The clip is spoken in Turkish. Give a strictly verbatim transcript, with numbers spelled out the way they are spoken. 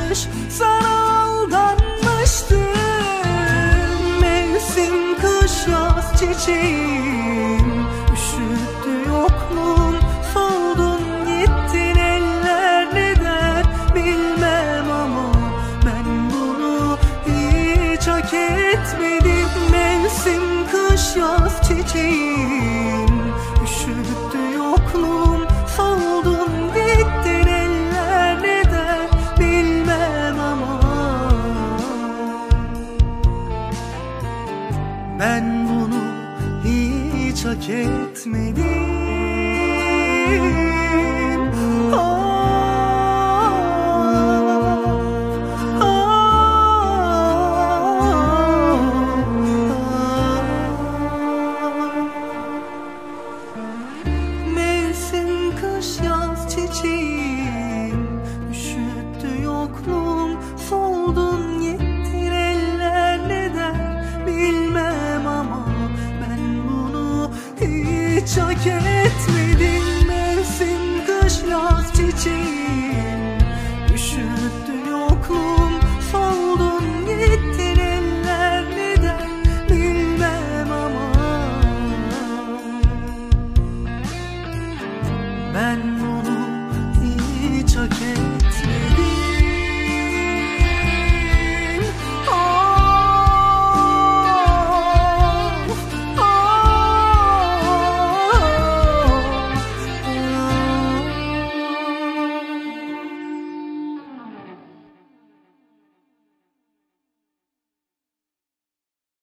yanlış sana aldanmıştım. Mevsim kış yaz çiçeğim, üşüttü yokluğun, soldun gittin eller ne der bilmem ama ben bunu hiç hak etmedim. Mevsim kış yaz çiçeğim, üşüttü yokluğum, soldun gittin eller ne der bilmem ama ben bunu hiç hak etmedim. Mevsim kış yaz çiçeğim, üşüttü yokluğum, soldun gittin eller ne der bilmem ama ben bunu hiç hak etmedim. Mevsim kış yaz çiçeğim,